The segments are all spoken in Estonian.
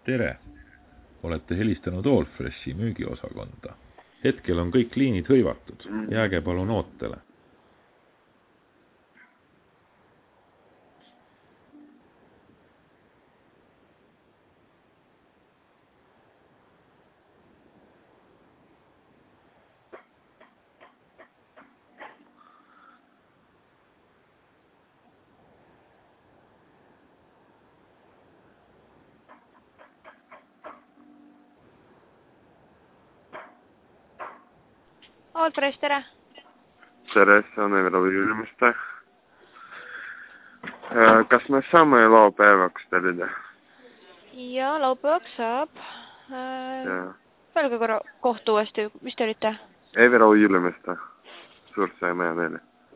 Tere! Olete helistanud Allfreshi müügiosakonda. Hetkel on kõik liinid hõivatud. Jääge palun ootele. Allfresh, tere! Tere, see on Evero Jülimiste. Kas me saame laupäevaks tellida? Ja, laupäevaks saab. Öelge korra kohta uuesti, mis te olite? Evero Jülimiste. Suurt sai meie neile.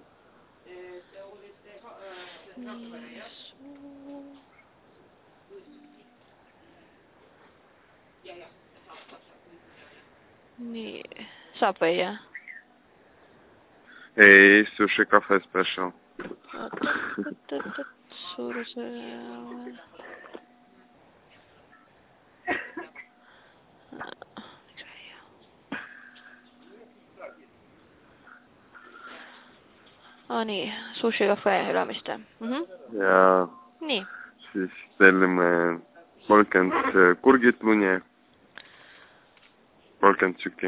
Nii, saab või, jah? Ei, sushi cafe special. Suuruse... nii, sushi cafe Ülemiste. Ja Nii. Siis tellime 30 kurgitluni, 30 tükki.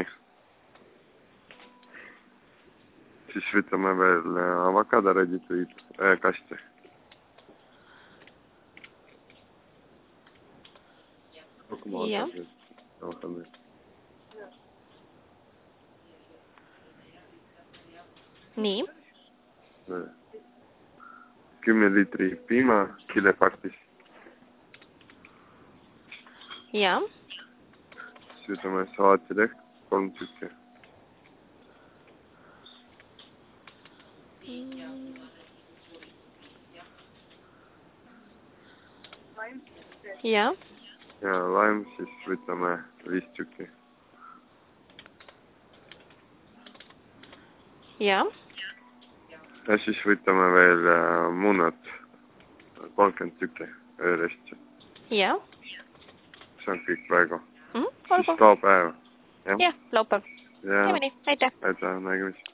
Siis võtame veel avokado ready-to-eat kasti. Jah. Nii. 10 liitri piima killepakis. Jah. Siis võtame salaatileht 3 tükki. Ja. Ja laim siis võtame 5 tükki. Ja. Ja siis võtame veel munad 30 tükki öödest. Ja. See on kõik praegu. Olgu. Siis laupäev. Jah, laupäev. Ja. Teeme nii, aitäh. Aitäh, nägemist.